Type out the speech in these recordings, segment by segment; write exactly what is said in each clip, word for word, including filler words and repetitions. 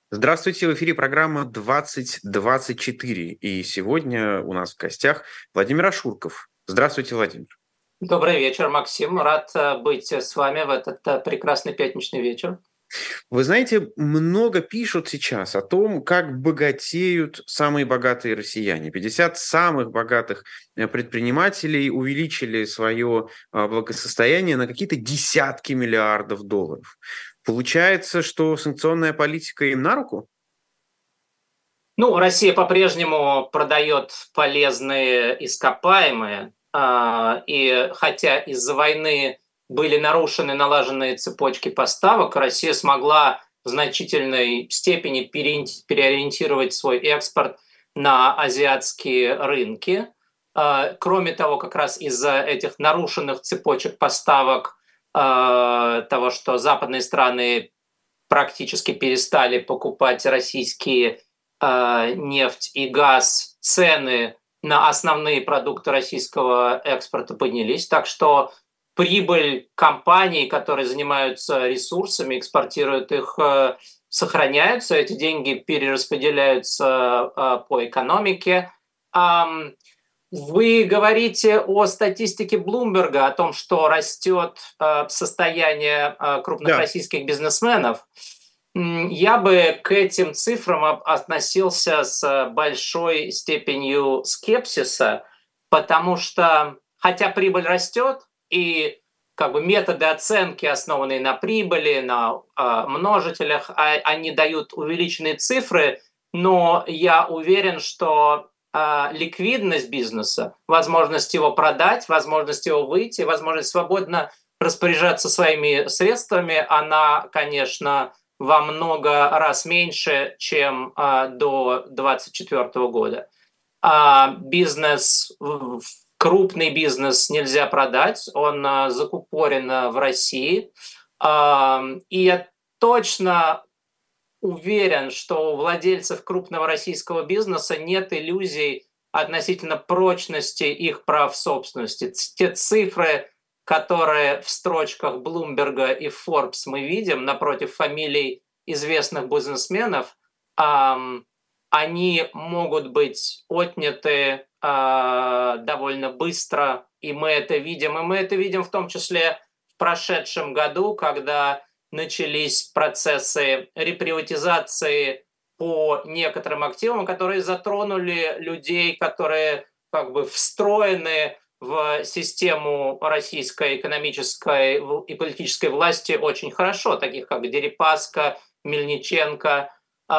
Здравствуйте, в эфире программа двадцать двадцать четыре. И сегодня у нас в гостях Владимир Ашурков. Здравствуйте, Владимир. Добрый вечер, Максим. Рад э, быть с вами в этот э, прекрасный пятничный вечер. Вы знаете, много пишут сейчас о том, как богатеют самые богатые россияне. пятьдесят самых богатых э, предпринимателей увеличили свое а, благосостояние на какие-то десятки миллиардов долларов. Получается, что санкционная политика им на руку? Ну, Россия по-прежнему продает полезные ископаемые, а, и хотя из-за войны были нарушены налаженные цепочки поставок, Россия смогла в значительной степени переориен- переориентировать свой экспорт на азиатские рынки. А, Кроме того, как раз из-за этих нарушенных цепочек поставок, а, того, что западные страны практически перестали покупать российские э, нефть и газ, цены на основные продукты российского экспорта поднялись. Так что прибыль компаний, которые занимаются ресурсами, экспортируют их, э, сохраняются, эти деньги перераспределяются э, по экономике. Ам, Вы говорите о статистике Блумберга, о том, что растет э, состояние э, крупных Да. российских бизнесменов. М, Я бы к этим цифрам от- относился с большой степенью скепсиса, потому что, хотя прибыль растет, и как бы методы оценки, основанные на прибыли, на а, множителях, а- они дают увеличенные цифры, но я уверен, что а, ликвидность бизнеса, возможность его продать, возможность его выйти, возможность свободно распоряжаться своими средствами, она, конечно, во много раз меньше, чем а, до двадцать четвёртого года. А бизнес, в- крупный бизнес нельзя продать, он а, закупорен а, в России. А, и я точно уверен, что у владельцев крупного российского бизнеса нет иллюзий относительно прочности их прав собственности. Ц- Те цифры, которые в строчках Блумберга и Forbes мы видим напротив фамилий известных бизнесменов, ам, они могут быть отняты а, довольно быстро, и мы это видим. И мы это видим в том числе в прошедшем году, когда начались процессы реприватизации по некоторым активам, которые затронули людей, которые как бы встроены в систему российской экономической и политической власти очень хорошо, таких как Дерипаска, Мельниченко.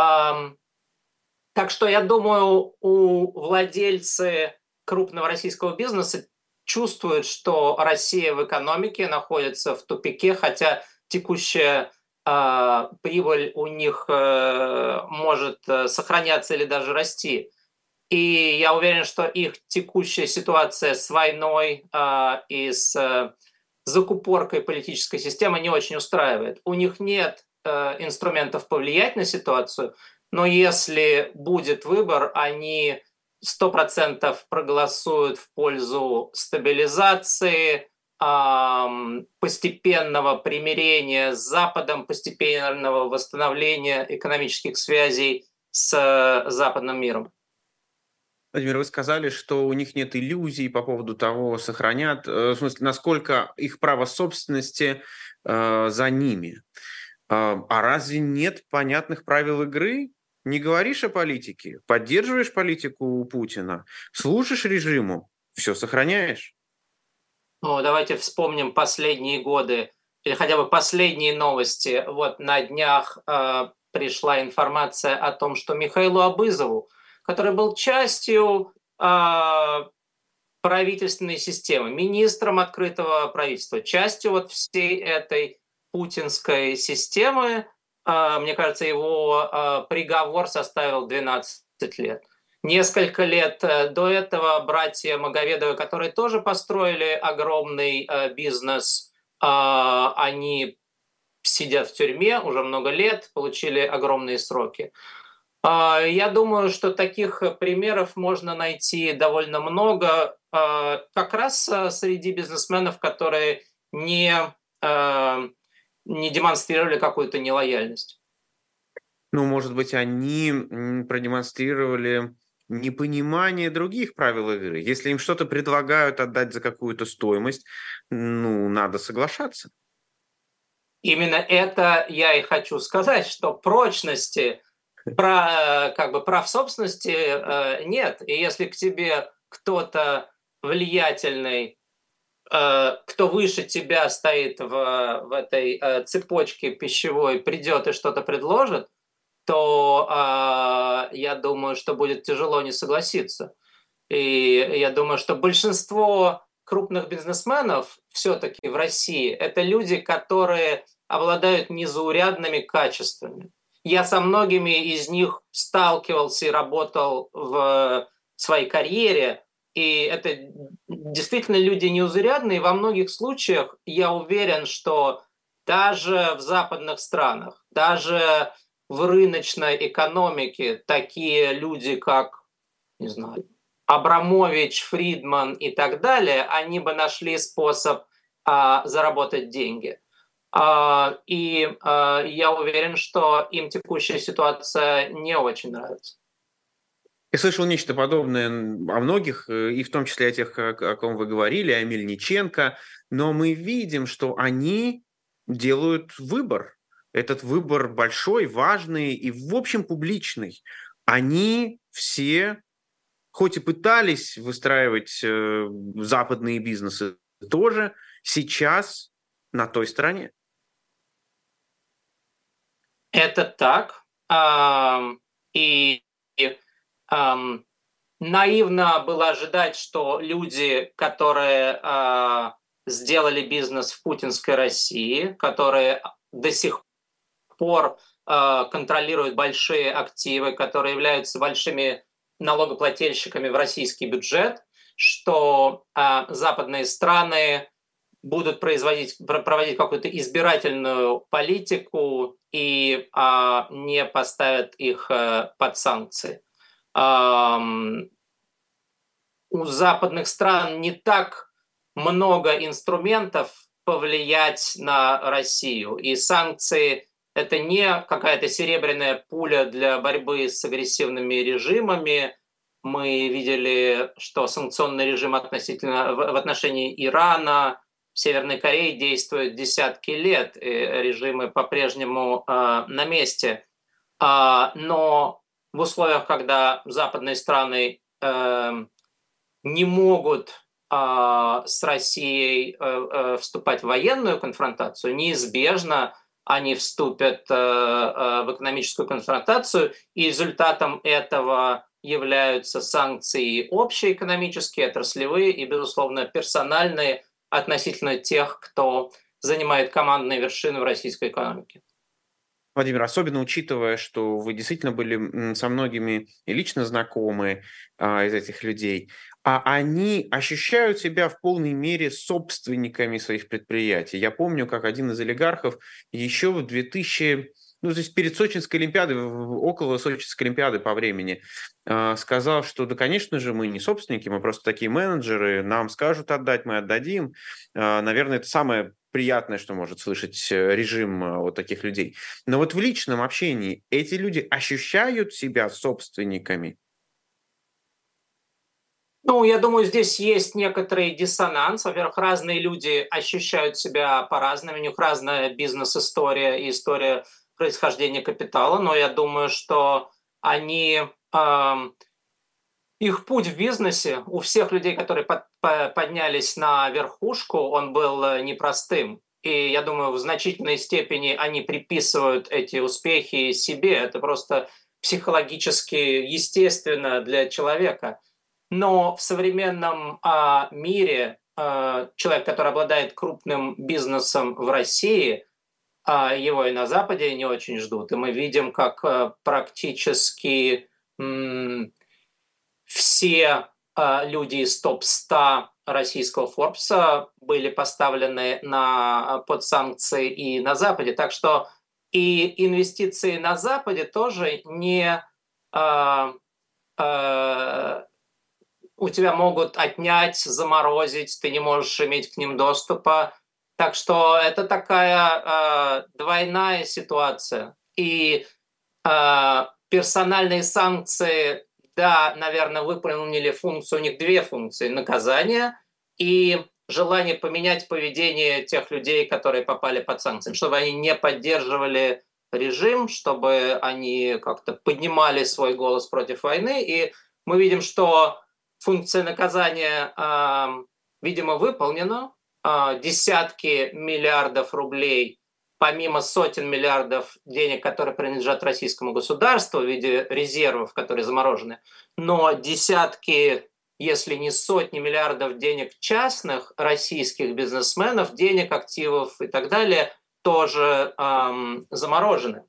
Так что я думаю, у владельцы крупного российского бизнеса чувствуют, что Россия в экономике находится в тупике, хотя текущая а, прибыль у них э, может э, сохраняться или даже расти. И я уверен, что их текущая ситуация с войной а, и с э, закупоркой политической системы не очень устраивает. У них нет э, инструментов повлиять на ситуацию, но если будет выбор, они сто процентов проголосуют в пользу стабилизации, ам, постепенного примирения с Западом, постепенного восстановления экономических связей с э, западным миром. Владимир, вы сказали, что у них нет иллюзий по поводу того, сохранят, э, в смысле, насколько их право собственности э, за ними. А, а разве нет понятных правил игры? Не говоришь о политике, поддерживаешь политику Путина, служишь режиму, все сохраняешь. Ну, давайте вспомним последние годы или хотя бы последние новости. Вот на днях э, пришла информация о том, что Михаилу Абызову, который был частью э, правительственной системы, министром открытого правительства, частью вот всей этой путинской системы, э, мне кажется, его э, приговор составил двенадцать лет. Несколько лет э, до этого братья Маговедовы, которые тоже построили огромный э, бизнес, э, они сидят в тюрьме уже много лет, получили огромные сроки. А, Я думаю, что таких э, примеров можно найти довольно много, а, как раз а, среди бизнесменов, которые не, а, не демонстрировали какую-то нелояльность. Ну, может быть, они м, продемонстрировали непонимание других правил игры. Если им что-то предлагают отдать за какую-то стоимость, ну, надо соглашаться. Именно это я и хочу сказать, что прочности про, э, как бы прав собственности э, нет. И если к тебе кто-то влиятельный, э, кто выше тебя стоит в, в этой э, цепочке пищевой, придет и что-то предложит, то а, я думаю, что будет тяжело не согласиться. И я думаю, что большинство крупных бизнесменов все-таки в России это люди, которые обладают незаурядными качествами. Я со многими из них сталкивался и работал в своей карьере, и это действительно люди неузурядные. И во многих случаях я уверен, что даже в западных странах, даже в рыночной экономике такие люди, как, не знаю, Абрамович, Фридман и так далее, они бы нашли способ а, заработать деньги. А, и а, я уверен, что им текущая ситуация не очень нравится. Я слышал нечто подобное м, о многих, э, и в том числе о тех, о, о ком вы говорили, о Мельниченко, но мы видим, что они делают выбор. Этот выбор большой, важный и, в общем, публичный. Они все, хоть и пытались выстраивать э, западные бизнесы, тоже сейчас на той стороне. Это так. Ам, И ам, наивно было ожидать, что люди, которые а, сделали бизнес в путинской России, которые до сих пор а, контролируют большие активы, которые являются большими налогоплательщиками в российский бюджет, что а, западные страны будут производить, проводить какую-то избирательную политику и а, не поставят их а, под санкции. А, у западных стран не так много инструментов повлиять на Россию. И санкции – это не какая-то серебряная пуля для борьбы с агрессивными режимами. Мы видели, что санкционный режим относительно, в отношении Ирана, Северной Кореи действует десятки лет, и режимы по-прежнему э, на месте. А, но в условиях, когда западные страны э, не могут а, с Россией э, э, вступать в военную конфронтацию, неизбежно они вступят э, э, в экономическую конфронтацию, и результатом этого являются санкции общеэкономические, отраслевые и, безусловно, персональные относительно тех, кто занимает командные вершины в российской экономике. Владимир, особенно учитывая, что вы действительно были м, со многими и лично знакомы а, из этих людей, а они ощущают себя в полной мере собственниками своих предприятий. Я помню, как один из олигархов еще в две тысячи, ну, то есть перед Сочинской Олимпиадой, в- в- около Сочинской Олимпиады по времени, а, сказал, что да, конечно же, мы не собственники, мы просто такие менеджеры, нам скажут отдать, мы отдадим. А, Наверное, это самое приятное, что может слышать э, режим э, вот таких людей. Но вот в личном общении эти люди ощущают себя собственниками. Ну, я думаю, здесь есть некоторый диссонанс. Во-первых, разные люди ощущают себя по-разному, у них разная бизнес-история и история происхождения капитала, но я думаю, что они, ам, их путь в бизнесе у всех людей, которые под- по- поднялись на верхушку, он был э, непростым. И я думаю, в значительной степени они приписывают эти успехи себе. Это просто психологически естественно для человека. Но в современном а, мире а, человек, который обладает крупным бизнесом в России, а, его и на Западе не очень ждут. И мы видим, как а, практически м, все а, люди из топ ста российского Форбса были поставлены на, под санкции и на Западе. Так что и инвестиции на Западе тоже не а, а, у тебя могут отнять, заморозить, ты не можешь иметь к ним доступа. Так что это такая э, двойная ситуация. И Персональные санкции, да, наверное, выполнили функцию, у них две функции: наказание и желание поменять поведение тех людей, которые попали под санкции, чтобы они не поддерживали режим, чтобы они как-то поднимали свой голос против войны. И мы видим, что функция наказания, видимо, выполнена. Десятки миллиардов рублей, помимо сотен миллиардов денег, которые принадлежат российскому государству в виде резервов, которые заморожены, но десятки, если не сотни миллиардов денег частных российских бизнесменов, денег, активов и так далее, тоже эм, заморожены.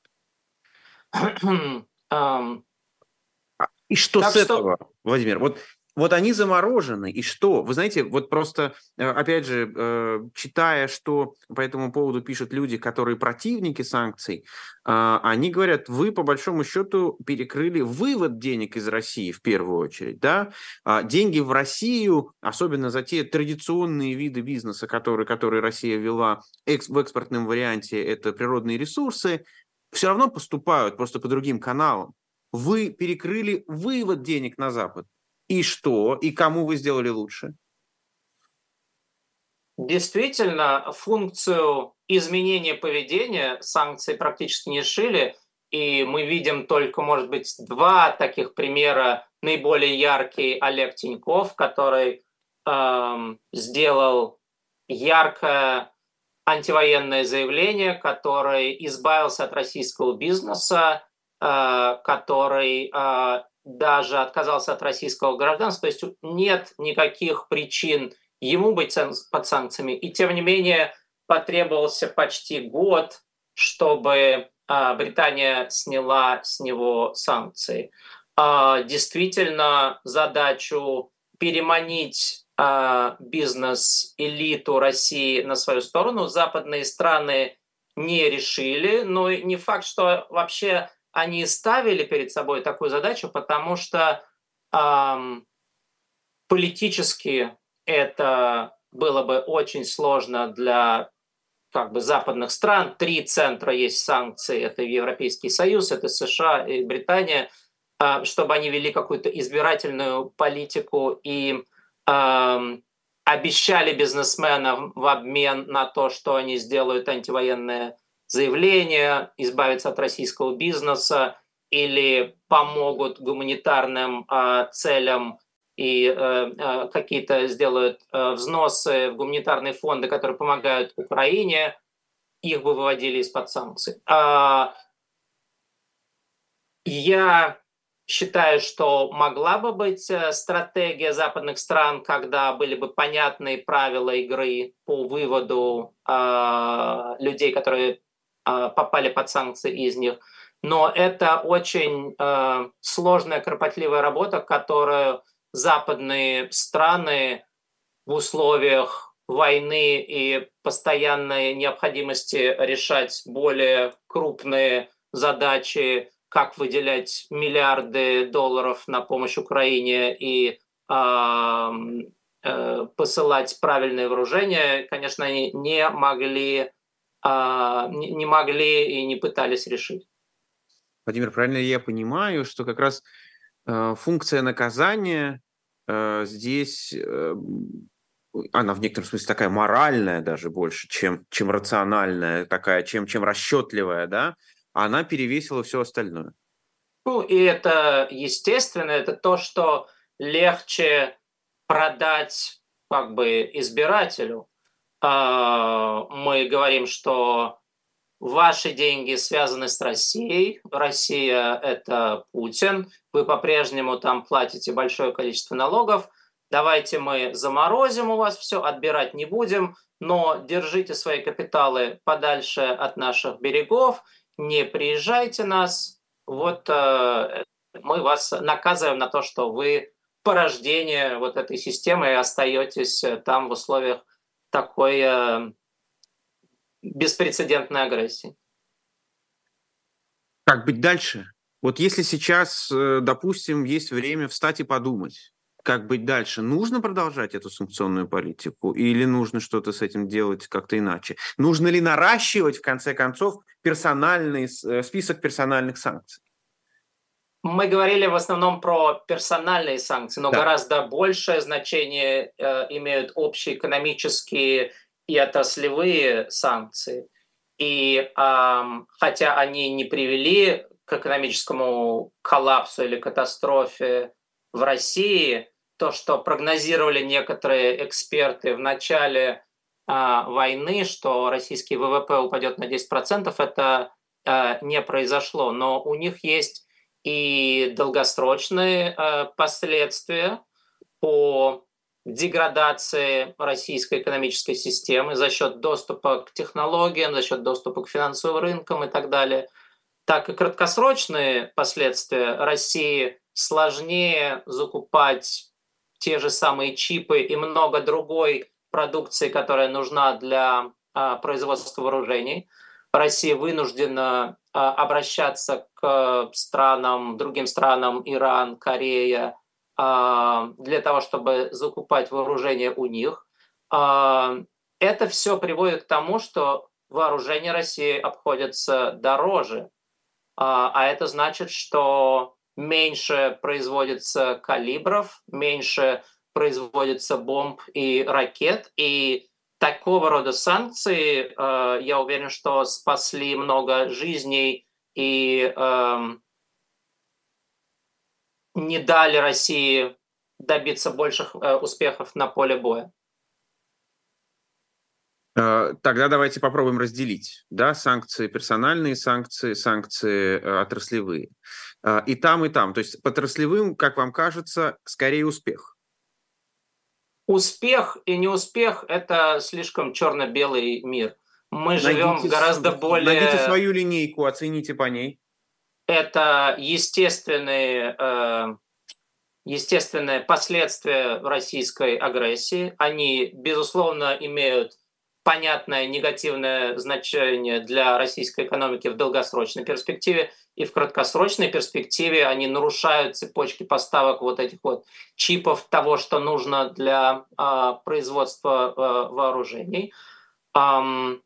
И что так с что... этого, Владимир? Вот, вот они заморожены, и что? Вы знаете, вот просто, опять же, читая, что по этому поводу пишут люди, которые противники санкций, они говорят, вы, по большому счету, перекрыли вывод денег из России в первую очередь, да? Деньги в Россию, особенно за те традиционные виды бизнеса, которые, которые Россия вела в экспортном варианте, это природные ресурсы, все равно поступают просто по другим каналам. Вы перекрыли вывод денег на Запад. И что? И кому вы сделали лучше? Действительно, функцию изменения поведения санкции практически не решили. И мы видим только, может быть, два таких примера. Наиболее яркий — Олег Тиньков, который эм, сделал яркое антивоенное заявление, который избавился от российского бизнеса, который даже отказался от российского гражданства. То есть нет никаких причин ему быть под санкциями. И тем не менее потребовался почти год, чтобы Британия сняла с него санкции. Действительно, задачу переманить бизнес-элиту России на свою сторону западные страны не решили. Но не факт, что вообще они ставили перед собой такую задачу, потому что эм, политически это было бы очень сложно для как бы западных стран. Три центра есть санкции: это Европейский Союз, это США и Британия, э, чтобы они вели какую-то избирательную политику и э, обещали бизнесменам в обмен на то, что они сделают антивоенное заявление, избавиться от российского бизнеса или помогут гуманитарным э, целям и э, э, какие-то сделают э, взносы в гуманитарные фонды, которые помогают Украине, их бы выводили из-под санкций. А, я считаю, что могла бы быть стратегия западных стран, когда были бы понятные правила игры по выводу э, людей, которые попали под санкции из них. Но это очень э, сложная, кропотливая работа, которую западные страны в условиях войны и постоянной необходимости решать более крупные задачи, как выделять миллиарды долларов на помощь Украине и э, э, посылать правильное вооружение, конечно, они не могли не могли и не пытались решить. Владимир, правильно ли я понимаю, что как раз э, функция наказания э, здесь, э, она в некотором смысле такая моральная даже больше, чем, чем рациональная, такая, чем, чем расчетливая, да? Она перевесила все остальное. Ну, и это естественно, это то, что легче продать как бы избирателю. Мы говорим, что ваши деньги связаны с Россией, Россия – это Путин, вы по-прежнему там платите большое количество налогов, давайте мы заморозим у вас все, отбирать не будем, но держите свои капиталы подальше от наших берегов, не приезжайте нас, вот мы вас наказываем на то, что вы порождение вот этой системы и остаетесь там в условиях такой э, беспрецедентной агрессии. Как быть дальше? Вот если сейчас, допустим, есть время встать и подумать, Как быть дальше? Нужно продолжать эту санкционную политику или нужно что-то с этим делать как-то иначе? Нужно ли наращивать, в конце концов, персональный, э, список персональных санкций? Мы говорили в основном про персональные санкции, но Да. гораздо большее значение э, имеют общеэкономические и отраслевые санкции. И ам, хотя они не привели к экономическому коллапсу или катастрофе в России, то, что прогнозировали некоторые эксперты в начале а, войны, что российский вэ вэ пэ упадет на десять процентов, это а, не произошло. Но у них есть и долгосрочные э, последствия по деградации российской экономической системы за счет доступа к технологиям, за счет доступа к финансовым рынкам и так далее, так и краткосрочные последствия. России сложнее закупать те же самые чипы и много другой продукции, которая нужна для а, производства вооружений. Россия вынуждена а, обращаться к странам, другим странам, Иран, Корея, а, для того, чтобы закупать вооружение у них. А, это все приводит к тому, что вооружение России обходится дороже. А, а это значит, что меньше производится калибров, меньше производится бомб и ракет, и такого рода санкции, э, я уверен, что спасли много жизней и эм, не дали России добиться больших э, успехов на поле боя. Э, Тогда давайте попробуем разделить, да, санкции персональные, санкции, санкции э, отраслевые. Э, И там, и там. То есть по отраслевым, как вам кажется, скорее успех. Успех и неуспех — это слишком черно-белый мир. Мы живем в Найдите, гораздо с- найдите более... свою линейку, оцените по ней. Это естественные, э, естественные последствия российской агрессии. Они, безусловно, имеют понятное негативное значение для российской экономики в долгосрочной перспективе, и в краткосрочной перспективе они нарушают цепочки поставок вот этих вот чипов, того, что нужно для а, производства а, вооружений. Ам,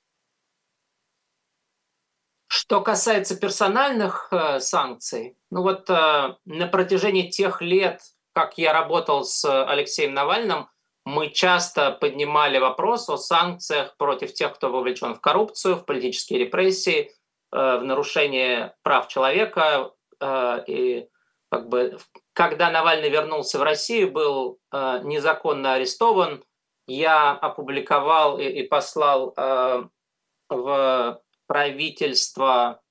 Что касается персональных э, санкций, ну вот э, на протяжении тех лет, как я работал с Алексеем Навальным, мы часто поднимали вопрос о санкциях против тех, кто вовлечен в коррупцию, в политические репрессии, э, в нарушение прав человека. Э, и как бы, когда Навальный вернулся в Россию, был э, незаконно арестован, я опубликовал и, и послал э, в правительства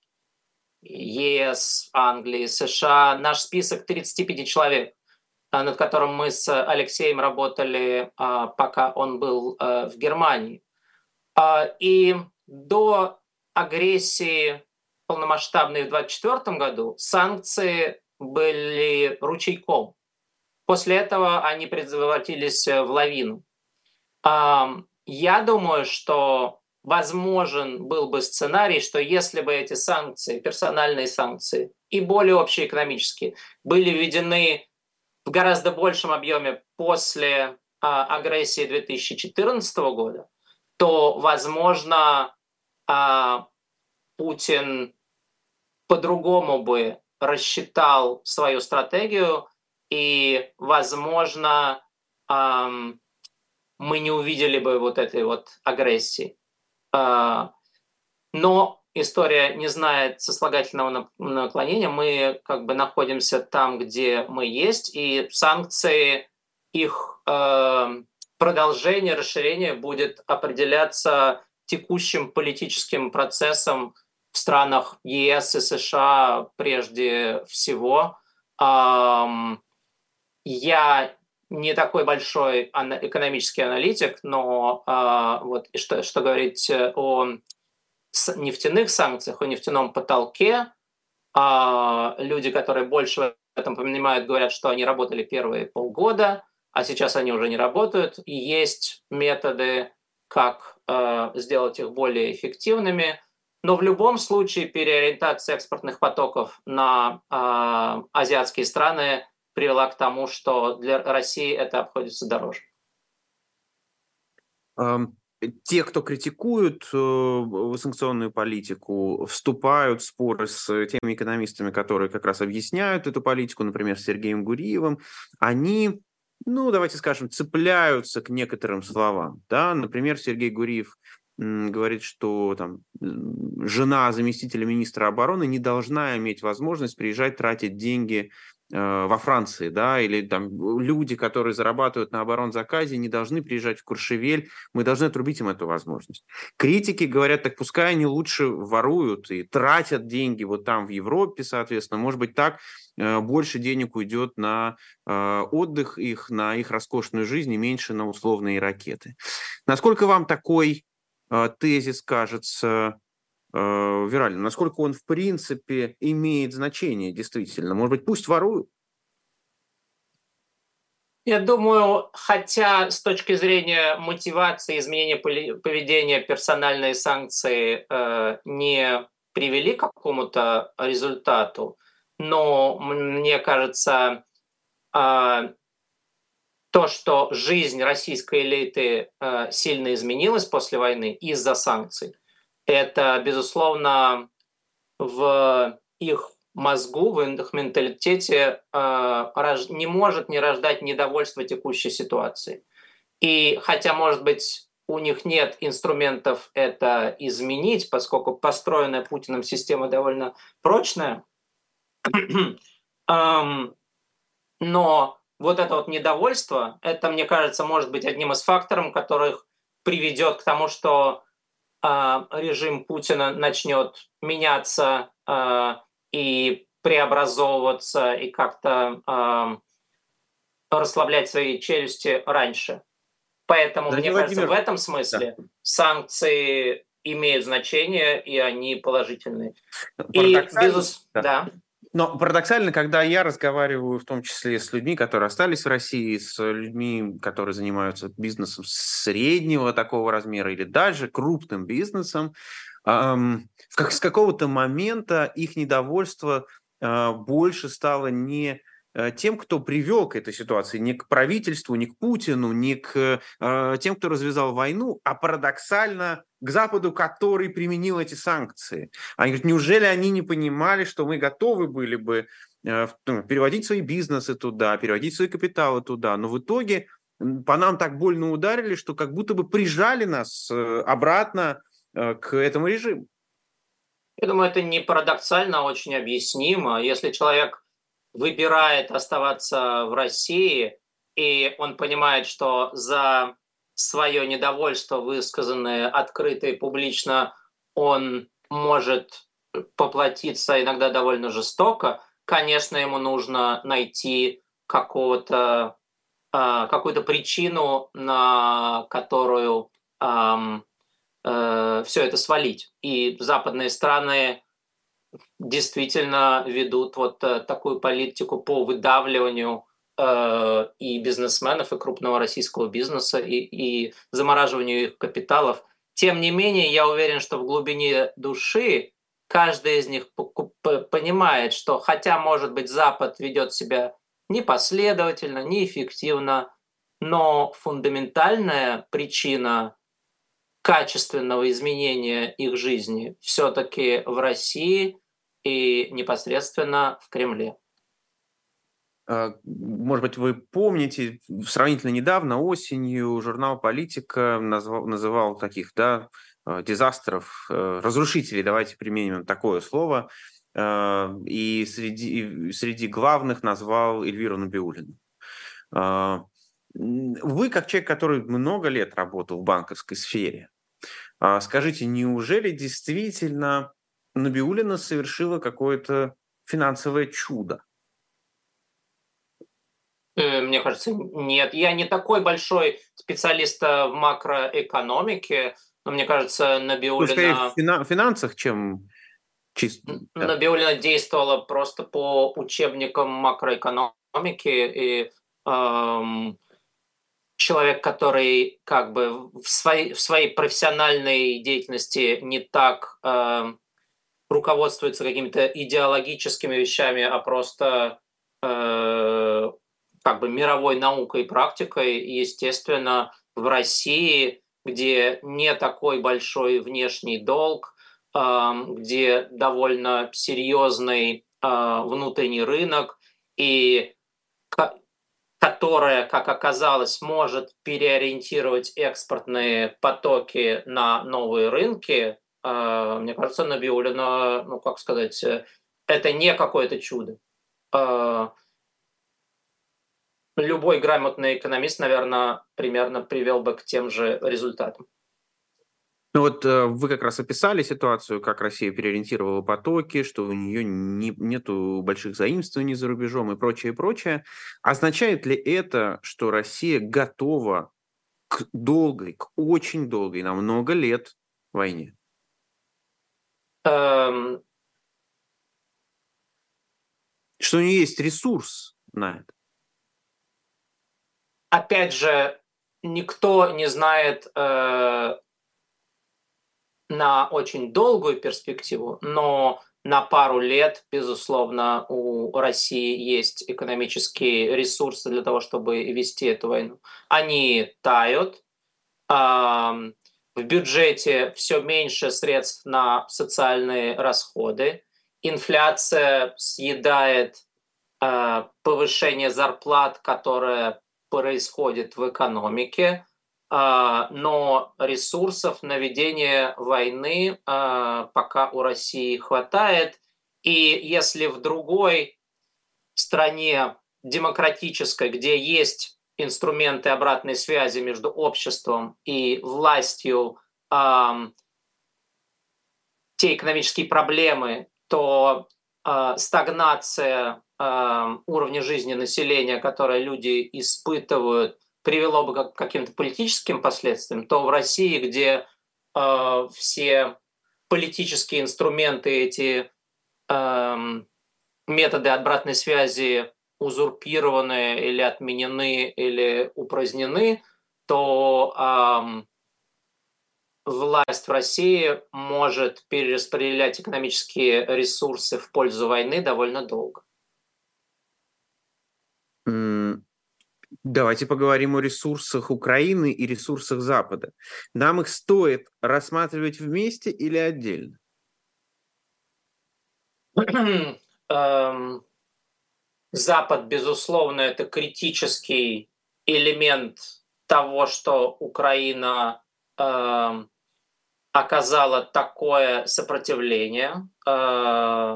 е эс, Англии, США наш список тридцати пяти человек, а, над которым мы с Алексеем работали, а, пока он был а, в Германии. А, И до агрессии полномасштабной в двадцать четвёртом году санкции были ручейком. После этого они превратились в лавину. Ам, Я думаю, что возможен был бы сценарий, что если бы эти санкции, персональные санкции и более общие экономические, были введены в гораздо большем объеме после а, агрессии две тысячи четырнадцатого года, то, возможно, а, Путин по-другому бы рассчитал свою стратегию, и, возможно, ам, мы не увидели бы вот этой вот агрессии. А, Но история не знает сослагательного наклонения. Мы как бы находимся там, где мы есть, и санкции, их э, продолжение, расширение будет определяться текущим политическим процессом в странах е эс и США прежде всего. Ам, Я не такой большой экономический аналитик, но а, вот что, что говорить о нефтяных санкциях, о нефтяном потолке, а, люди, которые больше в этом понимают, говорят, что они работали первые полгода, а сейчас они уже не работают, и есть методы, как а, сделать их более эффективными. Но в любом случае переориентация экспортных потоков на а, азиатские страны привела к тому, что для России это обходится дороже. Ам, Те, кто критикуют э, санкционную политику, вступают в споры с теми экономистами, которые как раз объясняют эту политику, например, с Сергеем Гуриевым, они, ну, давайте скажем, цепляются к некоторым словам. Да? Например, Сергей Гуриев м, говорит, что там, м, жена заместителя министра обороны не должна иметь возможность приезжать тратить деньги э, во Франции, да, или там люди, которые зарабатывают на оборонзаказе, не должны приезжать в Куршевель, мы должны отрубить им эту возможность. Критики говорят, так пускай они лучше воруют и тратят деньги вот там в Европе, соответственно, может быть так э, больше денег уйдет на э, отдых их, на их роскошную жизнь и меньше на условные ракеты. Насколько вам такой э, тезис кажется э, виральным? Насколько он в принципе имеет значение действительно? Может быть, пусть воруют? Я думаю, хотя с точки зрения мотивации, изменения поли- поведения персональные санкции э, не привели к какому-то результату, но мне кажется, а, то, что жизнь российской элиты э, сильно изменилась после войны из-за санкций, это, безусловно, в их мозгу, в их менталитете э, рож- не может не рождать недовольство текущей ситуацией. И хотя, может быть, у них нет инструментов это изменить, поскольку построенная Путиным система довольно прочная, эм, но вот это вот недовольство, это, мне кажется, может быть одним из факторов, которых приведет к тому, что а, режим Путина начнет меняться а, и преобразовываться, и как-то а, расслаблять свои челюсти раньше. Поэтому, Дорогой мне кажется, в Владимир, этом да. смысле санкции имеют значение, и они положительные. И, Парадоксально, безусловно, да. да. Но парадоксально, когда я разговариваю в том числе с людьми, которые остались в России, с людьми, которые занимаются бизнесом среднего такого размера или даже крупным бизнесом, ам, в как, с какого-то момента их недовольство а, больше стало не э, тем, кто привел к этой ситуации, не к правительству, не к Путину, не к э, тем, кто развязал войну, а парадоксально к Западу, который применил эти санкции. Они говорят, неужели они не понимали, что мы готовы были бы э, ну, переводить свои бизнесы туда, переводить свои капиталы туда, но в итоге м, по нам так больно ударили, что как будто бы прижали нас э, обратно э, к этому режиму. Я думаю, это не парадоксально, а очень объяснимо. Если человек выбирает оставаться в России, и он понимает, что за свое недовольство, высказанное открыто и публично, он может поплатиться иногда довольно жестоко, конечно, ему нужно найти какого-то, а, какую-то причину, на которую ам, э, все это свалить. И западные страны действительно ведут вот э, такую политику по выдавливанию э, и бизнесменов, и крупного российского бизнеса, и, и замораживанию их капиталов. Тем не менее, я уверен, что в глубине души каждый из них п- п- понимает, что хотя, может быть, Запад ведет себя непоследовательно, неэффективно, но фундаментальная причина качественного изменения их жизни все-таки в России и непосредственно в Кремле. А, Может быть, вы помните, сравнительно недавно, осенью, журнал «Политика» назвал, называл таких, да, э, дизастеров, э, разрушителей, давайте применим такое слово, э, и среди, и среди главных назвал Эльвиру Набиуллину. А, м, Вы, как человек, который много лет работал в банковской сфере, а, скажите, неужели действительно Набиуллина совершила какое-то финансовое чудо? Э, Мне кажется, нет. Я не такой большой специалист э, в макроэкономике, но мне кажется, Ну, скорее, в Набиуллина, фина- финансах, чем чисто. Н- Да. Набиуллина действовала просто по учебникам макроэкономики, и эм, человек, который как бы в своей, в своей профессиональной деятельности не так эм, руководствуется какими-то идеологическими вещами, а просто э, как бы мировой наукой и практикой. Естественно, в России, где не такой большой внешний долг, ам, где довольно серьезный а, внутренний рынок, и ко- которая, как оказалось, может переориентировать экспортные потоки на новые рынки, а, мне кажется, Набиуллина, ну, как сказать, э, это не какое-то чудо. А, Любой грамотный экономист, наверное, примерно привел бы к тем же результатам. Ну вот э, вы как раз описали ситуацию, как Россия переориентировала потоки, что у нее не, нету больших заимствований за рубежом и прочее, прочее. Означает ли это, что Россия готова к долгой, к очень долгой, на много лет войне? Эм, Что у нее есть ресурс на это? Опять же, никто не знает э, на очень долгую перспективу, но на пару лет, безусловно, у России есть экономические ресурсы для того, чтобы вести эту войну. Они тают. ам, В бюджете все меньше средств на социальные расходы. Инфляция съедает э, повышение зарплат, которое происходит в экономике, а, но ресурсов на ведение войны а, пока у России хватает. И если в другой стране демократической, где есть инструменты обратной связи между обществом и властью, ам, те экономические проблемы, то э, стагнация э, уровня жизни населения, которое люди испытывают, привело бы к каким-то политическим последствиям, то в России, где э, все политические инструменты, эти эм, методы обратной связи узурпированы или отменены или упразднены, то ам, власть в России может перераспределять экономические ресурсы в пользу войны довольно долго. М, Давайте поговорим о ресурсах Украины и ресурсах Запада. Нам их стоит рассматривать вместе или отдельно? Эм, Запад, безусловно, это критический элемент того, что Украина эм, оказала такое сопротивление э,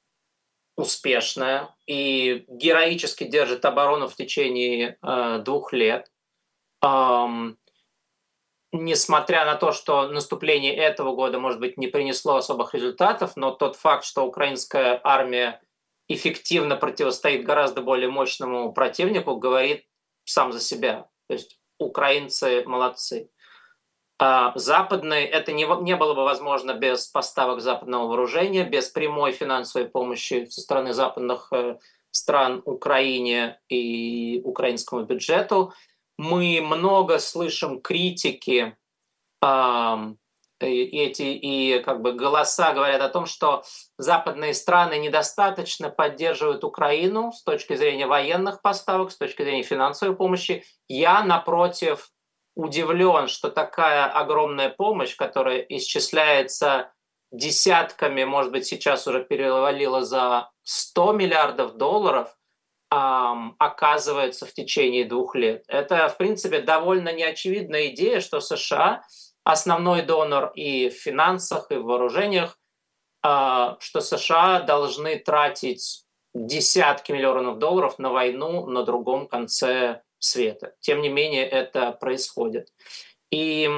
успешное и героически держит оборону в течение э, двух лет. Ам, Несмотря на то, что наступление этого года, может быть, не принесло особых результатов, но тот факт, что украинская армия эффективно противостоит гораздо более мощному противнику, говорит сам за себя. То есть украинцы молодцы. А западные, это не, не было бы возможно без поставок западного вооружения, без прямой финансовой помощи со стороны западных э, стран Украине и украинскому бюджету. Мы много слышим критики, ам, и эти и как бы голоса говорят о том, что западные страны недостаточно поддерживают Украину с точки зрения военных поставок, с точки зрения финансовой помощи. Я, напротив, удивлен, что такая огромная помощь, которая исчисляется десятками, может быть, сейчас уже перевалила за сто миллиардов долларов, ам, оказывается в течение двух лет. Это, в принципе, довольно неочевидная идея, что США основной донор и в финансах, и в вооружениях, а, что США должны тратить десятки миллионов долларов на войну на другом конце света. Тем не менее, это происходит. И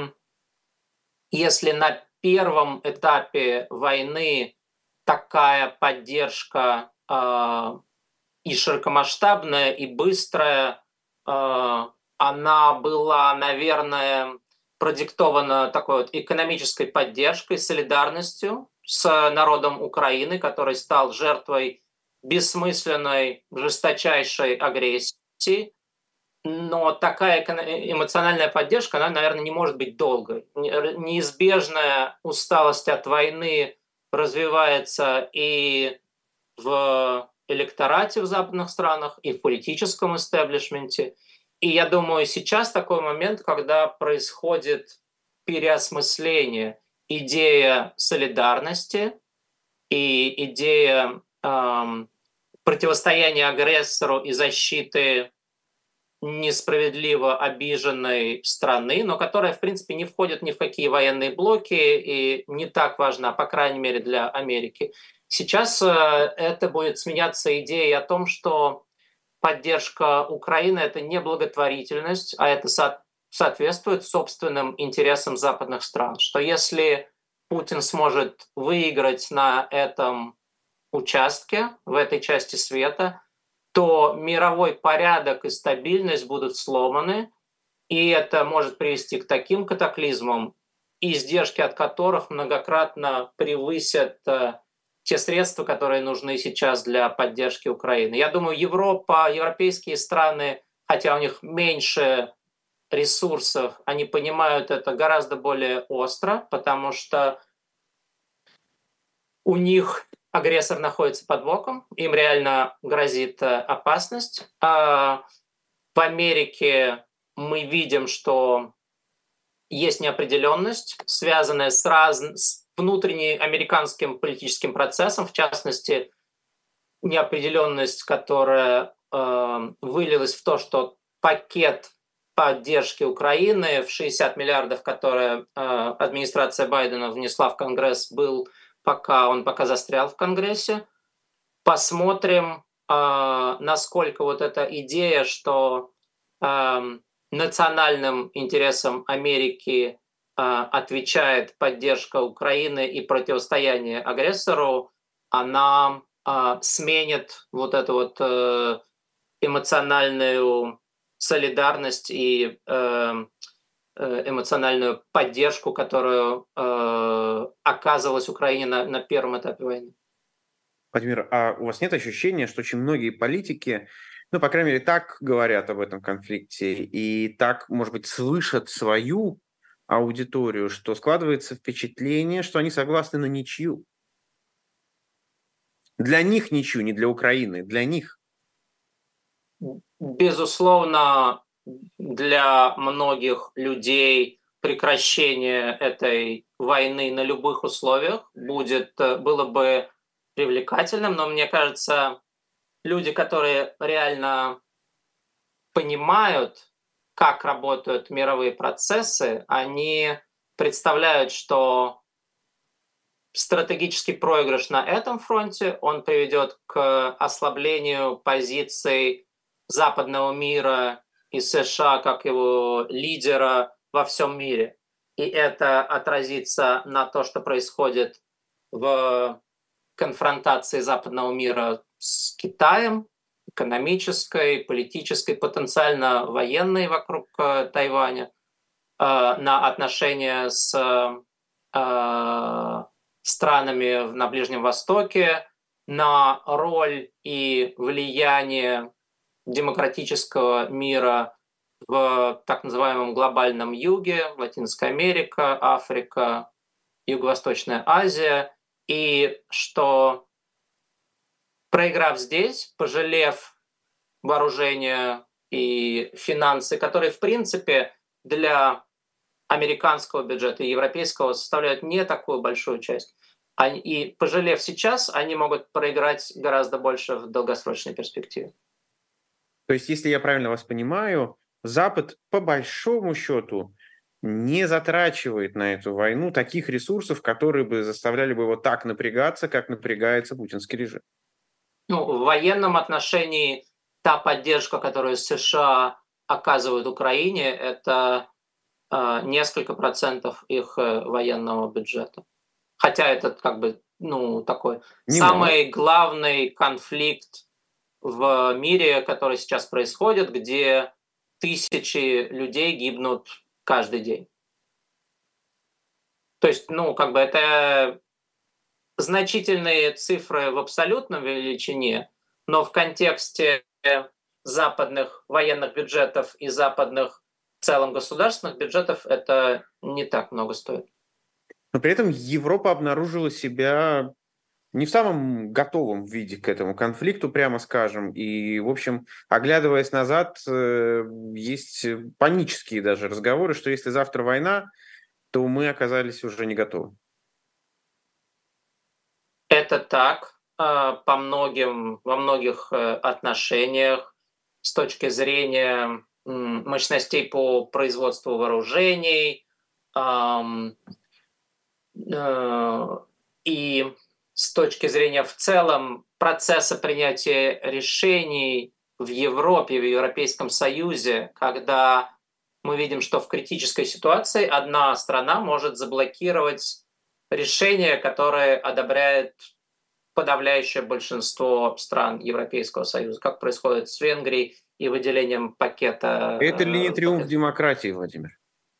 если на первом этапе войны такая поддержка а, и широкомасштабная, и быстрая, а, она была, наверное, продиктована такой вот экономической поддержкой, солидарностью с народом Украины, который стал жертвой бессмысленной, жесточайшей агрессии. Но такая эмоциональная поддержка, она, наверное, не может быть долгой. Неизбежная усталость от войны развивается и в электорате в западных странах, и в политическом истеблишменте. И я думаю, сейчас такой момент, когда происходит переосмысление идеи солидарности и идея эм, противостояния агрессору и защиты несправедливо обиженной страны, но которая, в принципе, не входит ни в какие военные блоки и не так важна, по крайней мере, для Америки. Сейчас э, это будет сменяться идеей о том, что поддержка Украины — это не благотворительность, а это со- соответствует собственным интересам западных стран. Что если Путин сможет выиграть на этом участке, в этой части света, то мировой порядок и стабильность будут сломаны, и это может привести к таким катаклизмам, издержки от которых многократно превысят э, те средства, которые нужны сейчас для поддержки Украины. Я думаю, Европа, европейские страны, хотя у них меньше ресурсов, они понимают это гораздо более остро, потому что у них агрессор находится под боком, им реально грозит э, опасность. А в Америке мы видим, что есть неопределенность, связанная с, раз... с внутренним американским политическим процессом, в частности, неопределенность, которая э, вылилась в то, что пакет поддержки Украины в шестьдесят миллиардов, который э, администрация Байдена внесла в Конгресс, был пока он пока застрял в Конгрессе. Посмотрим, э, насколько вот эта идея, что э, национальным интересам Америки э, отвечает поддержка Украины и противостояние агрессору, она э, сменит вот эту вот э, эмоциональную солидарность и э, эмоциональную поддержку, которую э, оказывалась Украине на, на первом этапе войны. Владимир, а у вас нет ощущения, что очень многие политики, ну, по крайней мере, так говорят об этом конфликте и так, может быть, слышат свою аудиторию, что складывается впечатление, что они согласны на ничью? Для них ничью, не для Украины, для них. Безусловно, для многих людей прекращение этой войны на любых условиях будет, было бы привлекательным, но мне кажется, люди, которые реально понимают, как работают мировые процессы, они представляют, что стратегический проигрыш на этом фронте, он приведет к ослаблению позиций западного мира и США как его лидера во всем мире. И это отразится на то, что происходит в конфронтации западного мира с Китаем, экономической, политической, потенциально военной вокруг э, Тайваня, э, на отношения с э, странами на Ближнем Востоке, на роль и влияние демократического мира в так называемом глобальном юге, Латинская Америка, Африка, Юго-Восточная Азия, и что, проиграв здесь, пожалев вооружения и финансы, которые, в принципе, для американского бюджета и европейского составляют не такую большую часть, и пожалев сейчас, они могут проиграть гораздо больше в долгосрочной перспективе. То есть, если я правильно вас понимаю, Запад по большому счету не затрачивает на эту войну таких ресурсов, которые бы заставляли бы его так напрягаться, как напрягается путинский режим. Ну, в военном отношении та поддержка, которую США оказывают Украине, это э, несколько процентов их э, военного бюджета. Хотя это как бы, ну, такой Немало. самый главный конфликт в мире, который сейчас происходит, где тысячи людей гибнут каждый день. То есть, ну, как бы это значительные цифры в абсолютном величине, но в контексте западных военных бюджетов и западных в целом государственных бюджетов это не так много стоит. Но при этом Европа обнаружила себя не в самом готовом виде к этому конфликту, прямо скажем. И, в общем, оглядываясь назад, э, есть панические даже разговоры, что если завтра война, то мы оказались уже не готовы. Это так, а, по многим, во многих э, отношениях с точки зрения м, мощностей по производству вооружений, ам, э, и с точки зрения в целом процесса принятия решений в Европе, в Европейском Союзе, когда мы видим, что в критической ситуации одна страна может заблокировать решение, которое одобряет подавляющее большинство стран Европейского Союза, как происходит с Венгрией и выделением Это ли не пакета, э, триумф пакета. демократии, Владимир?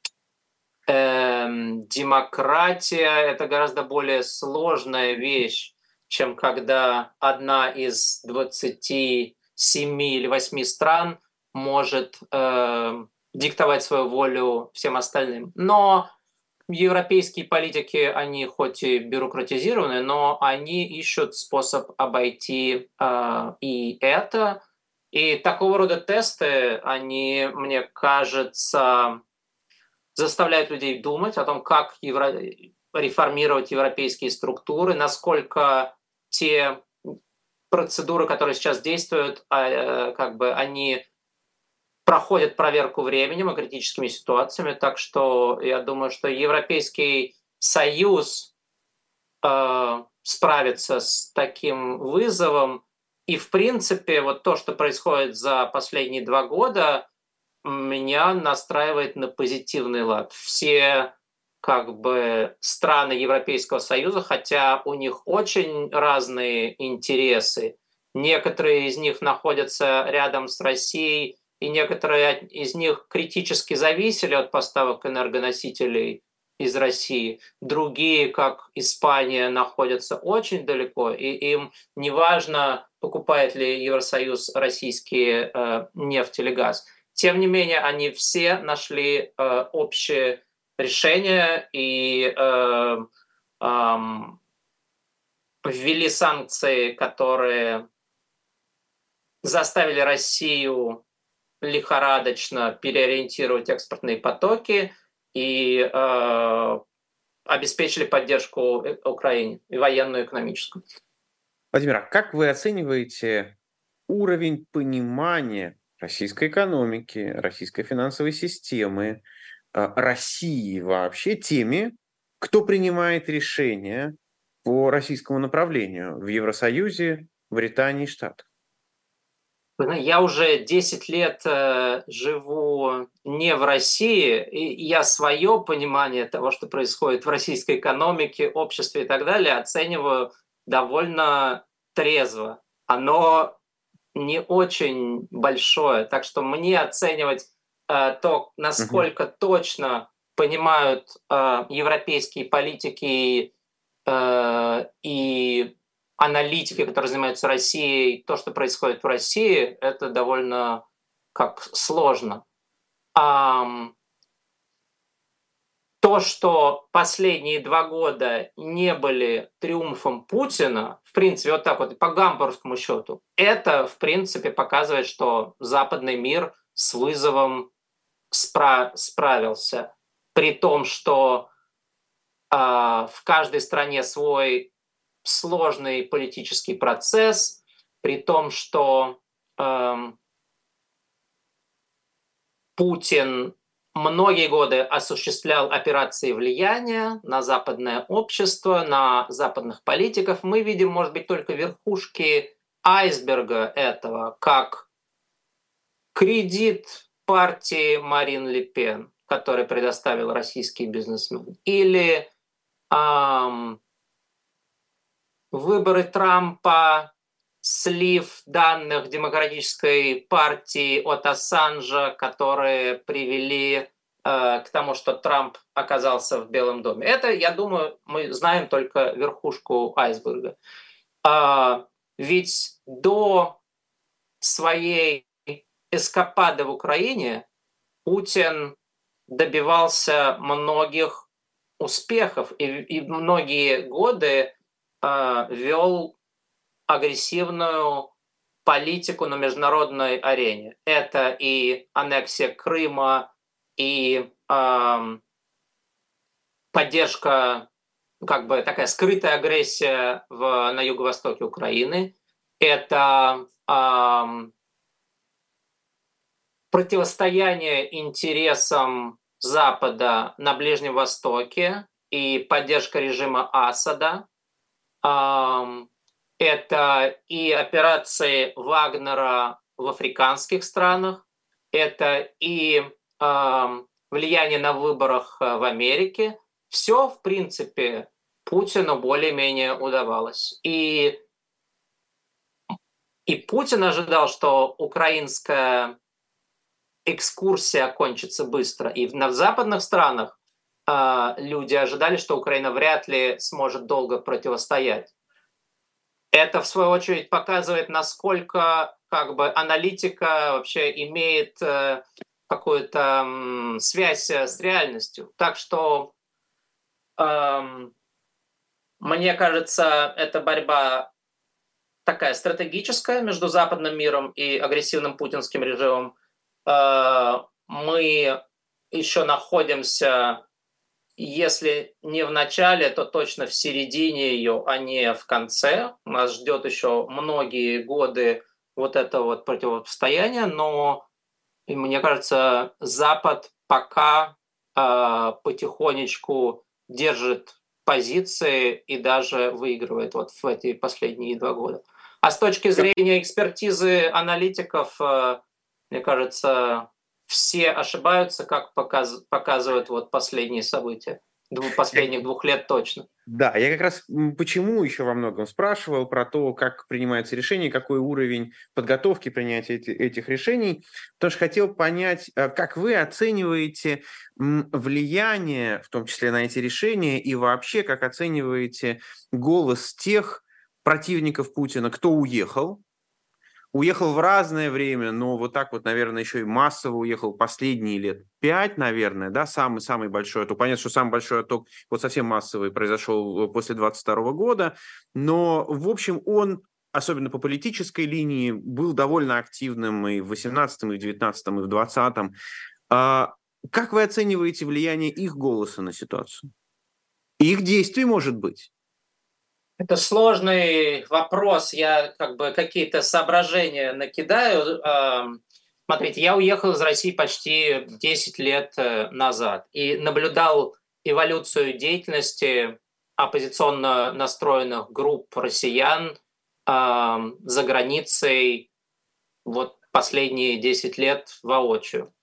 Эм, демократия — это гораздо более сложная вещь, чем когда одна из двадцати семи или восьми стран может э, диктовать свою волю всем остальным. Но европейские политики, они хоть и бюрократизированы, но они ищут способ обойти э, и это. И такого рода тесты, они, мне кажется, заставляют людей думать о том, как евро... реформировать европейские структуры, насколько те процедуры, которые сейчас действуют, а, э, как бы они проходят проверку временем и критическими ситуациями. Так что я думаю, что Европейский Союз э, справится с таким вызовом. И, в принципе, вот то, что происходит за последние два года, меня настраивает на позитивный лад. Все как бы страны Европейского Союза, хотя у них очень разные интересы, некоторые из них находятся рядом с Россией, и некоторые из них критически зависели от поставок энергоносителей из России. Другие, как Испания, находятся очень далеко, и им неважно, покупает ли Евросоюз российские э, нефть или газ. Тем не менее, они все нашли э, общее решение и э, э, ввели санкции, которые заставили Россию лихорадочно переориентировать экспортные потоки и э, обеспечили поддержку э, Украине, и военную, и экономическую. Владимир, а как вы оцениваете уровень понимания российской экономики, российской финансовой системы, а, России вообще теми, кто принимает решения по российскому направлению в Евросоюзе, Британии и Штатах? Вы зна Я уже десять лет, э, живу не в России, и я свое понимание того, что происходит в российской экономике, обществе и так далее, оцениваю довольно трезво. Оно не очень большое, так что мне оценивать, э, то, Мгм. насколько точно понимают, э, европейские политики, э, и аналитики, которые занимаются Россией, то, что происходит в России, это довольно как сложно. Ам, то, что последние два года не были триумфом Путина, в принципе, вот так вот по гамбургскому счету, это, в принципе, показывает, что западный мир с вызовом спра- справился. При том, что а, в каждой стране свой сложный политический процесс, при том, что эм, Путин многие годы осуществлял операции влияния на западное общество, на западных политиков. Мы видим, может быть, только верхушки айсберга этого, как кредит партии Марин Ле Пен, который предоставил российский бизнесмен, или ам, выборы Трампа, слив данных Демократической партии от Ассанжа, которые привели э, к тому, что Трамп оказался в Белом доме. Это, я думаю, мы знаем только верхушку айсберга. А, ведь до своей эскапады в Украине Путин добивался многих успехов, и, и многие годы э, вел агрессивную политику на международной арене. Это и аннексия Крыма, и э, поддержка, как бы такая скрытая агрессия в, на юго-востоке Украины. Это э, противостояние интересам Запада на Ближнем Востоке и поддержка режима Асада. Э, это и операции Вагнера в африканских странах, это и э, влияние на выборах в Америке. Все, в принципе, Путину более-менее удавалось. И, и Путин ожидал, что украинская экскурсия окончится быстро. И в, в западных странах э, люди ожидали, что Украина вряд ли сможет долго противостоять. Это, в свою очередь, показывает, насколько как бы, аналитика вообще имеет э, какую-то м, связь с реальностью. Так что, эм, мне кажется, эта борьба такая стратегическая между западным миром и агрессивным путинским режимом. Э, мы еще находимся, если не в начале, то точно в середине ее, а не в конце. Нас ждет еще многие годы вот это вот противостояние, но, мне кажется, Запад пока э, потихонечку держит позиции и даже выигрывает вот в эти последние два года. А с точки зрения экспертизы аналитиков, э, мне кажется, все ошибаются, как показ, показывают вот последние события. Двух, последних двух лет точно. Да, я как раз почему еще во многом спрашивал про то, как принимаются решения, какой уровень подготовки принятия эти, этих решений, потому что хотел понять, как вы оцениваете влияние, в том числе на эти решения, и вообще, как оцениваете голос тех противников Путина, кто уехал, уехал в разное время, но вот так вот, наверное, еще и массово уехал последние лет пять, наверное, да, самый-самый большой отток. Понятно, что самый большой отток, вот совсем массовый, произошел после двадцать второго года, но, в общем, он, особенно по политической линии, был довольно активным и в восемнадцатом, и в девятнадцатом, и в двадцатом. А как вы оцениваете влияние их голоса на ситуацию? И их действий, может быть? Это сложный вопрос. Я как бы какие-то соображения накидаю. Смотрите, я уехал из России почти десять лет назад и наблюдал эволюцию деятельности оппозиционно настроенных групп россиян за границей вот последние десять лет воочию.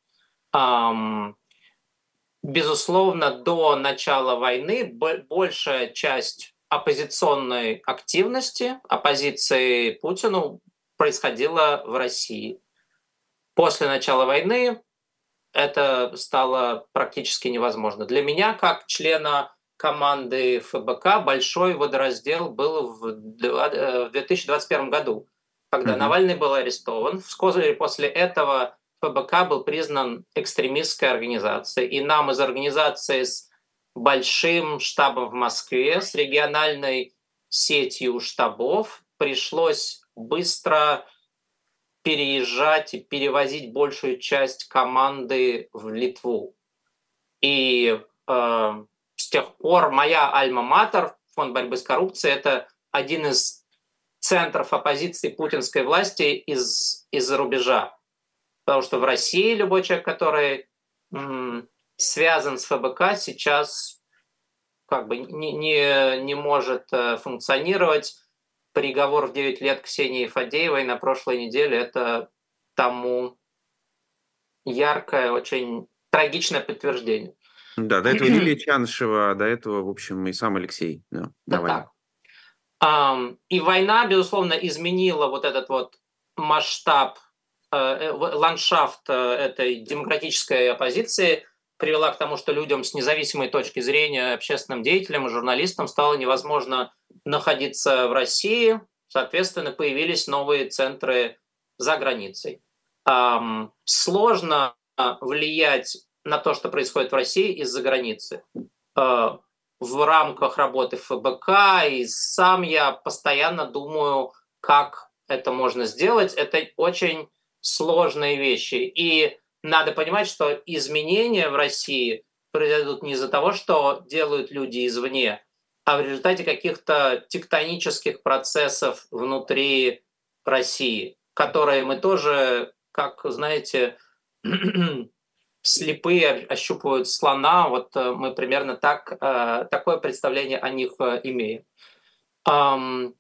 Безусловно, до начала войны большая часть оппозиционной активности, оппозиции Путину происходило в России. После начала войны это стало практически невозможно. Для меня, как члена команды ФБК, большой водораздел был в две тысячи двадцать первом году, когда mm-hmm. Навальный был арестован. Вскоре после этого ФБК был признан экстремистской организацией, и нам из организации с большим штабом в Москве, с региональной сетью штабов пришлось быстро переезжать и перевозить большую часть команды в Литву. И э, с тех пор моя альма-матер, Фонд борьбы с коррупцией, это один из центров оппозиции путинской власти из, из-за рубежа. Потому что в России любой человек, который м, связан с ФБК, сейчас как бы не, не, не может функционировать. Приговор в девять лет Ксении Фадеевой на прошлой неделе – это тому яркое, очень трагичное подтверждение. Да, до этого Лилия Чанышева, до этого, в общем, и сам Алексей. Да, да так. Um, и война, безусловно, изменила вот этот вот масштаб, э, ландшафт этой демократической оппозиции, привела к тому, что людям с независимой точки зрения, общественным деятелям и журналистам стало невозможно находиться в России. Соответственно, появились новые центры за границей. Um, сложно влиять на то, что происходит в России из-за границы. Uh, в рамках работы ФБК, и сам я постоянно думаю, как это можно сделать. Это очень сложные вещи. И надо понимать, что изменения в России произойдут не из-за того, что делают люди извне, а в результате каких-то тектонических процессов внутри России, которые мы тоже, как, знаете, слепые ощупывают слона, вот э, мы примерно так, э, такое представление о них э, имеем. Ам,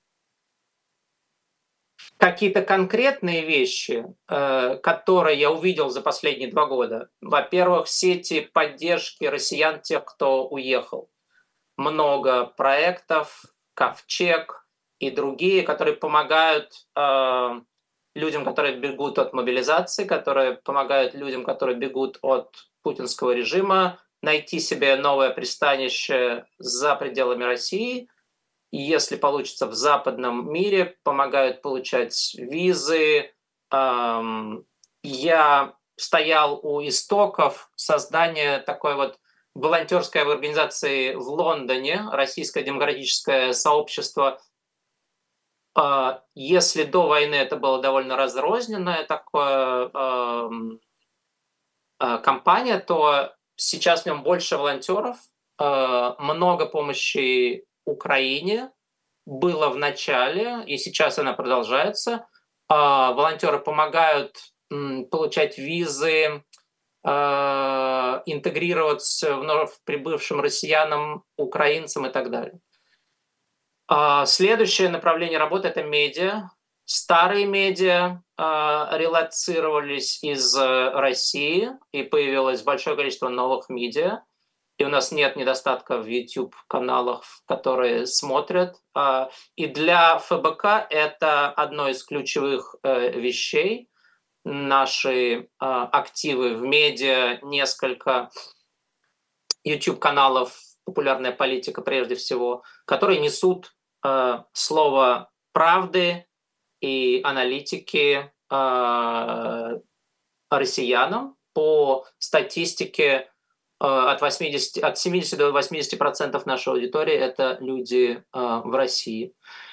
Какие-то конкретные вещи, э, которые я увидел за последние два года. Во-первых, сети поддержки россиян, тех, кто уехал. Много проектов, Ковчег и другие, которые помогают э, людям, которые бегут от мобилизации, которые помогают людям, которые бегут от путинского режима, найти себе новое пристанище за пределами России. И если получится в западном мире, помогают получать визы. Эм, Я стоял у истоков создания такой вот волонтерской организации в Лондоне, Российское демократическое сообщество. А, Если до войны это было довольно разрозненная такое эм, э, компания, то сейчас в нем больше волонтеров, э, много помощи Украине было в начале, и сейчас она продолжается. А, Волонтеры помогают м, получать визы, э, интегрироваться вновь прибывшим россиянам, украинцам и так далее. А, Следующее направление работы — это медиа. Старые медиа а, релоцировались из э, России, и появилось большое количество новых медиа. И у нас нет недостатка в YouTube-каналах, которые смотрят. А, И для ФБК это одно из ключевых э, вещей. Наши а, активы в медиа, несколько YouTube-каналов, популярная политика прежде всего, которые несут э, слово правды и аналитики э, россиянам. По статистике э, от, восьмидесяти, от семидесяти до восьмидесяти процентов нашей аудитории — это люди э, в России.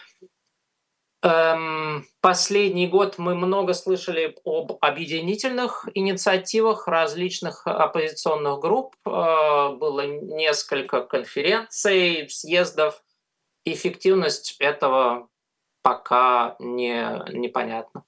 Эм, Последний год мы много слышали об объединительных инициативах различных оппозиционных групп. Э, Было несколько конференций, съездов. Эффективность этого пока не, непонятна.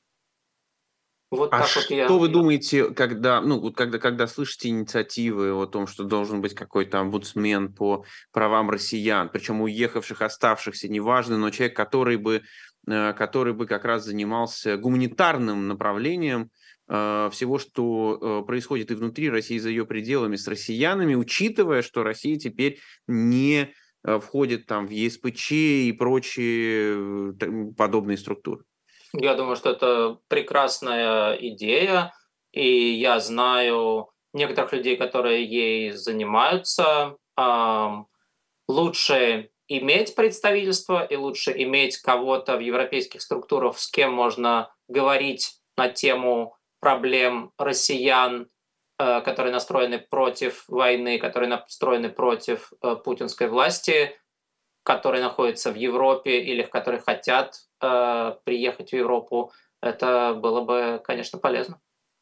Вот А так вот что я. вы думаете, когда, ну, вот когда, когда слышите инициативы о том, что должен быть какой-то омбудсмен по правам россиян, причем уехавших, оставшихся, неважно, но человек, который бы, э, который бы как раз занимался гуманитарным направлением э, всего, что э, происходит и внутри России, и за ее пределами с россиянами, учитывая, что Россия теперь не э, входит там в ЕСПЧ и прочие э, т- подобные структуры? Я думаю, что это прекрасная идея, и я знаю некоторых людей, которые ей занимаются. Ам, Лучше иметь представительство и лучше иметь кого-то в европейских структурах, с кем можно говорить на тему проблем россиян, э, которые настроены против войны, которые настроены против э, путинской власти, которые находятся в Европе или которые хотят э, приехать в Европу. Это было бы, конечно, полезно.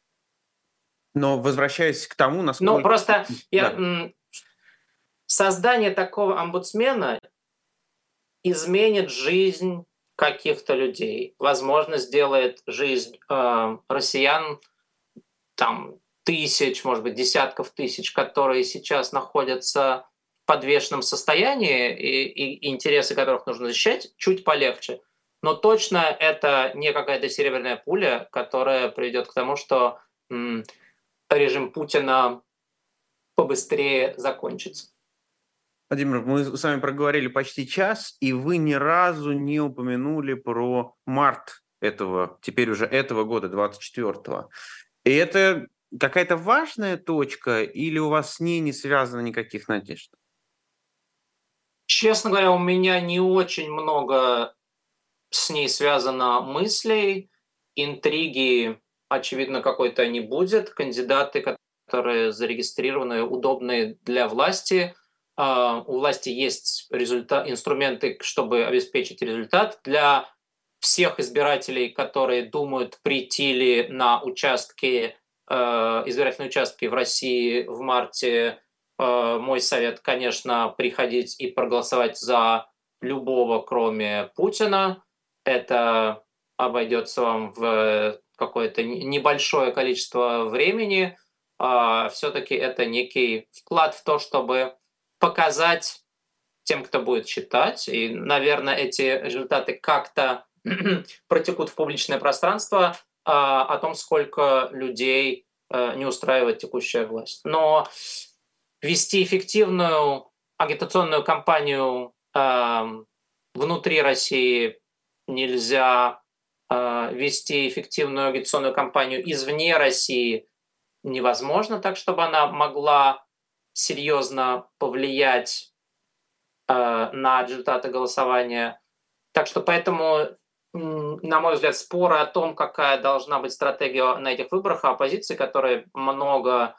Но возвращаясь к тому, Но насколько... просто я, Да. м, создание такого омбудсмена изменит жизнь каких-то людей, возможно, сделает жизнь э, россиян, там, тысяч, может быть, десятков тысяч, которые сейчас находятся в подвешенном состоянии и, и интересы которых нужно защищать, чуть полегче. Но точно это не какая-то серебряная пуля, которая приведет к тому, что м, режим Путина побыстрее закончится. Владимир, мы с вами проговорили почти час, и вы ни разу не упомянули про март этого, теперь уже этого года, двадцать четвёртого. И это какая-то важная точка, или у вас с ней не связано никаких надежд? Честно говоря, у меня не очень много с ней связано мыслей, интриги, очевидно, какой-то не будет. Кандидаты, которые зарегистрированы, удобные для власти, у власти есть результат, инструменты, чтобы обеспечить результат. Для всех избирателей, которые думают, прийти ли на участки, избирательные участки в России в марте, мой совет, конечно, приходить и проголосовать за любого, кроме Путина. Это обойдется вам в какое-то небольшое количество времени. Все-таки это некий вклад в то, чтобы показать тем, кто будет читать, и, наверное, эти результаты как-то протекут в публичное пространство, о том, сколько людей не устраивает текущая власть. Но вести эффективную агитационную кампанию внутри России нельзя, вести эффективную агитационную кампанию извне России невозможно, так чтобы она могла серьезно повлиять на результаты голосования. Так что поэтому, на мой взгляд, споры о том, какая должна быть стратегия на этих выборах, а оппозиции, которые много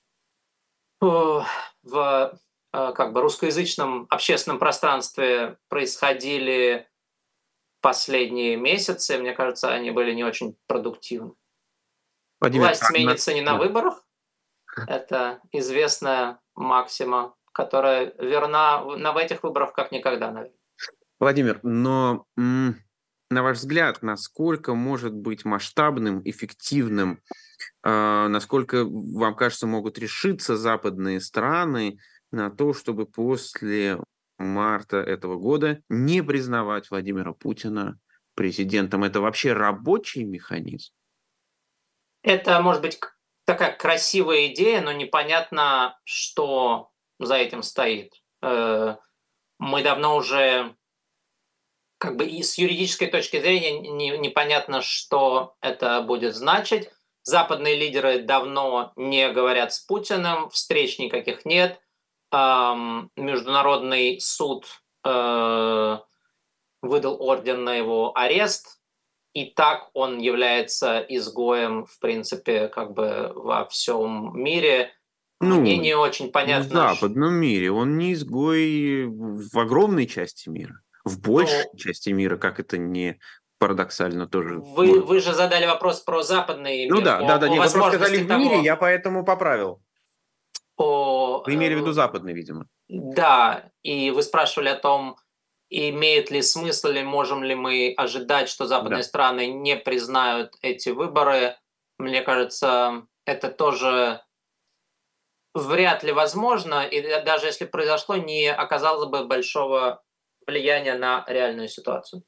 в как бы русскоязычном общественном пространстве происходили последние месяцы, мне кажется, они были не очень продуктивны. Владимир, Власть а на- сменится не на да. выборах. Это известная максима, которая верна на в этих выборах как никогда, наверное. Владимир, но м, на ваш взгляд, насколько может быть масштабным, эффективным, а, насколько вам кажется, могут решиться западные страны на то, чтобы после марта этого года не признавать Владимира Путина президентом? Это вообще рабочий механизм? Это может быть к такая красивая идея, но непонятно, что за этим стоит. Э, мы давно уже как бы и с юридической точки зрения не непонятно, что это будет значить. Западные лидеры давно не говорят с Путиным, встреч никаких нет. Ам, Международный суд э, выдал ордер на его арест, и так он является изгоем, в принципе, как бы во всем мире. Мне Ну, не очень в понятно, ш- западном мире он не изгой в огромной части мира. В большей ну, части мира, как это не парадоксально тоже вы, может. вы же задали вопрос про западный Ну мир, да, да, о, да, о нет, вы просто сказали возможности в мире, того, я поэтому поправил. о, Вы имели в виду э, западный, видимо. да, и вы спрашивали о том, имеет ли смысл, или можем ли мы ожидать, что западные Да. страны не признают эти выборы. Мне кажется, это тоже вряд ли возможно, и даже если произошло, не оказало бы большого влияния на реальную ситуацию.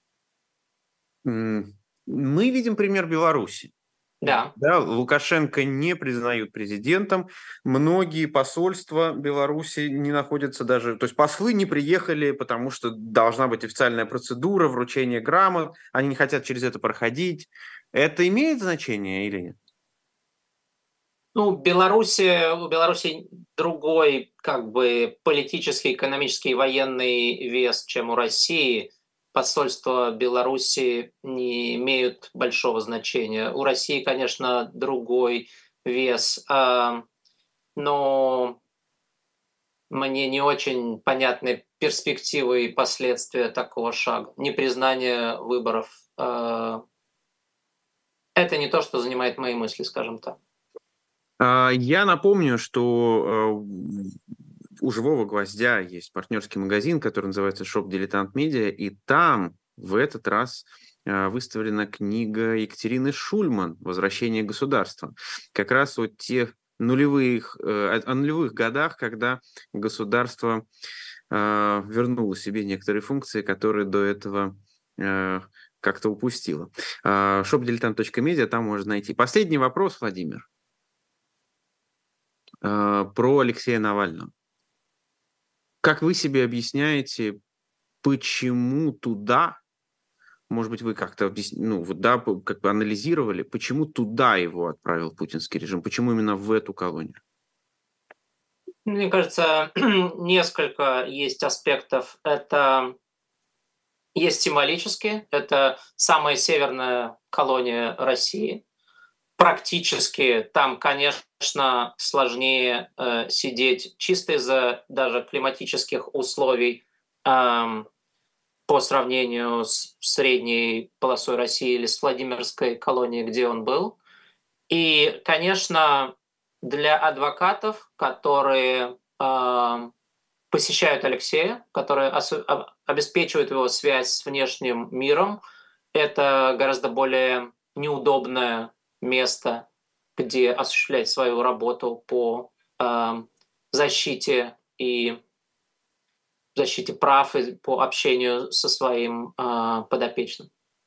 М, Мы видим пример Беларуси. Да. Да, Лукашенко не признают президентом. Многие посольства Беларуси не находятся даже... То есть послы не приехали, потому что должна быть официальная процедура, вручение грамот. Они не хотят через это проходить. Это имеет значение или нет? Ну, Беларуси, у Беларуси другой как бы политический, экономический и военный вес, чем у России. Посольства Беларуси не имеют большого значения. У России, конечно, другой вес, а, но мне не очень понятны перспективы и последствия такого шага. Непризнание выборов а, это не то, что занимает мои мысли, скажем так. А, Я напомню, что э, у «Живого гвоздя» есть партнерский магазин, который называется «Шоп Дилетант Медиа», и там в этот раз э, выставлена книга Екатерины Шульман «Возвращение государства». Как раз о тех нулевых, э, о нулевых годах, когда государство э, вернуло себе некоторые функции, которые до этого э, как-то упустило. шоп дилетант точка медиа, там можно найти. Последний вопрос, Владимир. Э, про Алексея Навального. Как вы себе объясняете, почему туда, может быть, вы как-то объяс- ну, вот, да, п- как бы анализировали, почему туда его отправил путинский режим, почему именно в эту колонию? Мне кажется, несколько есть аспектов. Это есть символически, это самая северная колония России. практически там, конечно, сложнее э, сидеть чисто из-за даже климатических условий эм, по сравнению с средней полосой России или с Владимирской колонией, где он был. И, конечно, для адвокатов, которые э, посещают Алексея, которые осу- об- обеспечивают его связь с внешним миром, это гораздо более неудобное место, где осуществлять свою работу по э, защите и защите прав и по общению со своим э, подопечным.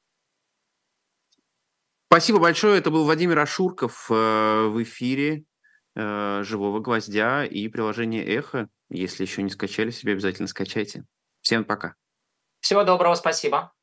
Спасибо большое. Это был Владимир Ашурков э, в эфире э, «Живого гвоздя» и приложение «Эхо». Если еще не скачали себе, обязательно скачайте. Всем пока. Всего доброго, спасибо.